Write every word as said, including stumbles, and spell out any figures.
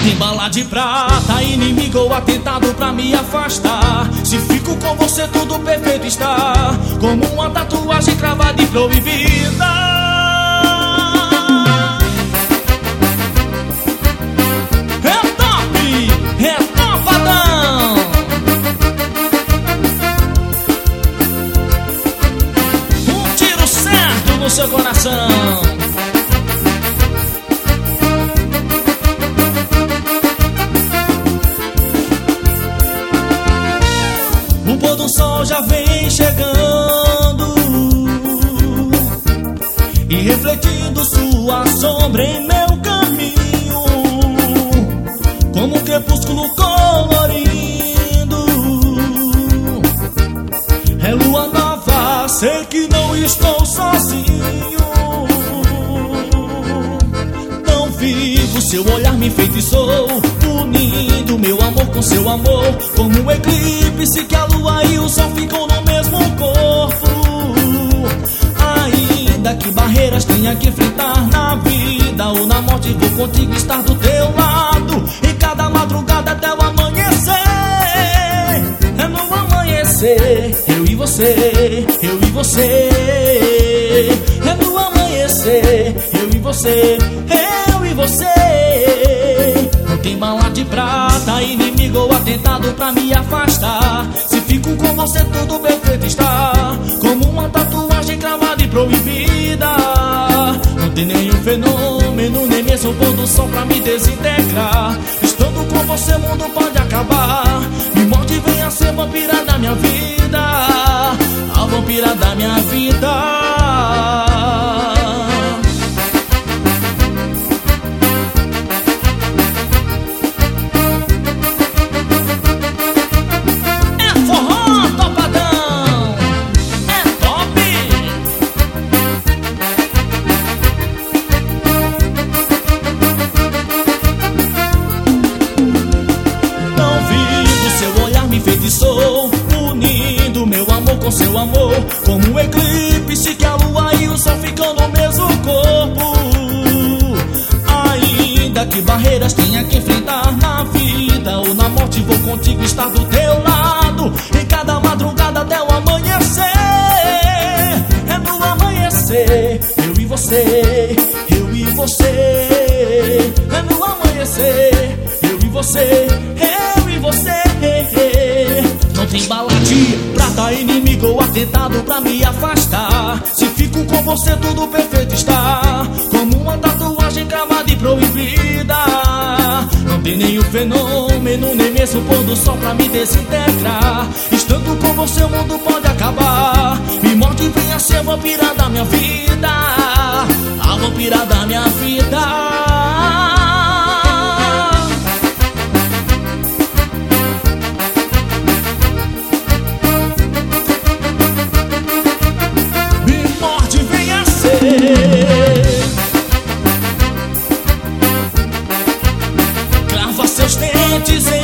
tem bala de prata, inimigo ou atentado pra me afastar. Se fico com você tudo perfeito está, como uma tatuagem cravada e proibida. No seu coração, o pôr do sol já vem chegando e refletindo sua sombra em meu caminho, como um crepúsculo colorido. É lua nova, sei que não estou sozinho. Tão vivo, seu olhar me enfeitiçou, unindo meu amor com seu amor, como um eclipse que a lua e o sol ficam no mesmo corpo. Ainda que barreiras tenha que enfrentar na vida ou na morte, vou contigo estar do teu lado em cada madrugada até o amanhecer. É no amanhecer, eu e você, eu e você. É no amanhecer, eu e você, eu e você. Não tem bala de prata, inimigo ou atentado pra me afastar. Se fico com você tudo perfeito está, como uma tatuagem cravada e proibida. Não tem nenhum fenômeno, nem mesmo pôr do sol pra me desintegrar. Estando com você o mundo pode acabar. Me morde e venha ser vampira da minha vida, a vampira da minha vida. Enfeitiçou, unindo meu amor com seu amor, como um eclipse que a lua e o sol ficam no mesmo corpo. Ainda que barreiras tenha que enfrentar na vida ou na morte, vou contigo estar do teu lado em cada madrugada até o amanhecer. É no amanhecer, eu e você, eu e você. É no amanhecer, eu e você, eu e você. Não tem bala de prata, inimigo ou atentado pra me afastar. Se fico com você tudo perfeito está, como uma tatuagem cravada e proibida. Não tem nenhum fenômeno, nem mesmo pôr do sol pra me desintegrar. Estando com você o mundo pode acabar. Me morde e venha ser vampira da minha vida, a vampira da minha vida. Crava seus dentes em